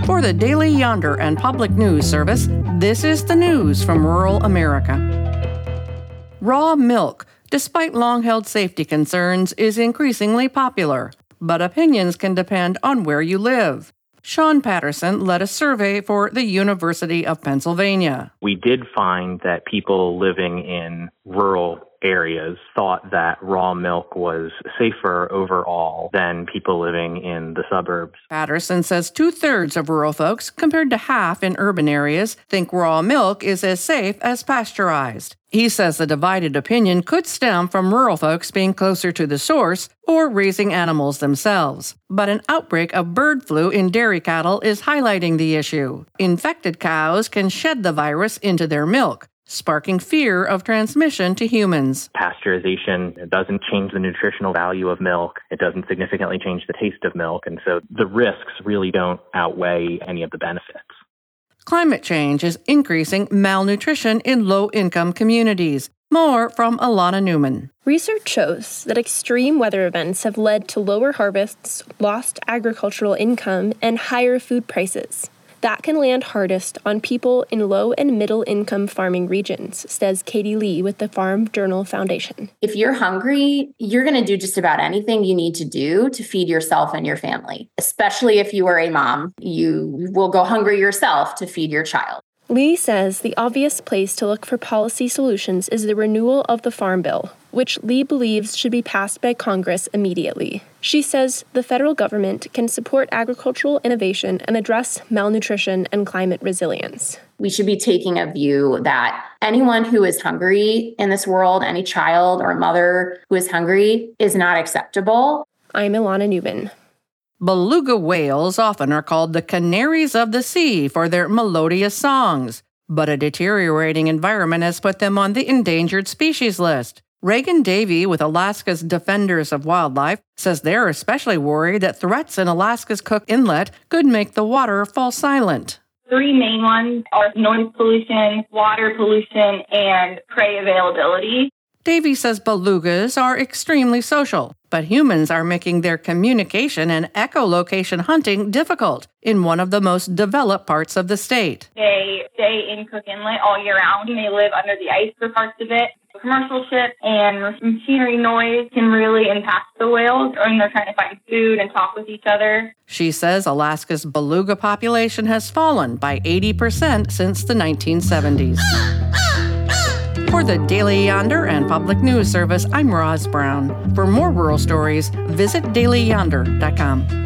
For the Daily Yonder and Public News Service, this is the news from rural America. Raw milk, despite long-held safety concerns, is increasingly popular, but opinions can depend on where you live. Sean Patterson led a survey for the University of Pennsylvania. We did find that people living in rural areas thought that raw milk was safer overall than people living in the suburbs. Patterson says 2/3 of rural folks, compared to half in urban areas, think raw milk is as safe as pasteurized. He says the divided opinion could stem from rural folks being closer to the source or raising animals themselves. But an outbreak of bird flu in dairy cattle is highlighting the issue. Infected cows can shed the virus into their milk, sparking fear of transmission to humans. Pasteurization doesn't change the nutritional value of milk. It doesn't significantly change the taste of milk. And so the risks really don't outweigh any of the benefits. Climate change is increasing malnutrition in low-income communities. More from Alana Newman. Research shows that extreme weather events have led to lower harvests, lost agricultural income, and higher food prices. That can land hardest on people in low and middle income farming regions, says Katie Lee with the Farm Journal Foundation. If you're hungry, you're going to do just about anything you need to do to feed yourself and your family. Especially if you are a mom, you will go hungry yourself to feed your child. Lee says the obvious place to look for policy solutions is the renewal of the Farm Bill, which Lee believes should be passed by Congress immediately. She says the federal government can support agricultural innovation and address malnutrition and climate resilience. We should be taking a view that anyone who is hungry in this world, any child or mother who is hungry, is not acceptable. I'm Alana Newman. Beluga whales often are called the canaries of the sea for their melodious songs, but a deteriorating environment has put them on the endangered species list. Reagan Davey with Alaska's Defenders of Wildlife says they're especially worried that threats in Alaska's Cook Inlet could make the water fall silent. Three main ones are noise pollution, water pollution, and prey availability. Davey says belugas are extremely social, but humans are making their communication and echolocation hunting difficult in one of the most developed parts of the state. They stay in Cook Inlet all year round. They live under the ice for parts of it. Commercial ships and machinery noise can really impact the whales when they're trying to find food and talk with each other. She says Alaska's beluga population has fallen by 80% since the 1970s. For the Daily Yonder and Public News Service, I'm Roz Brown. For more rural stories, visit dailyyonder.com.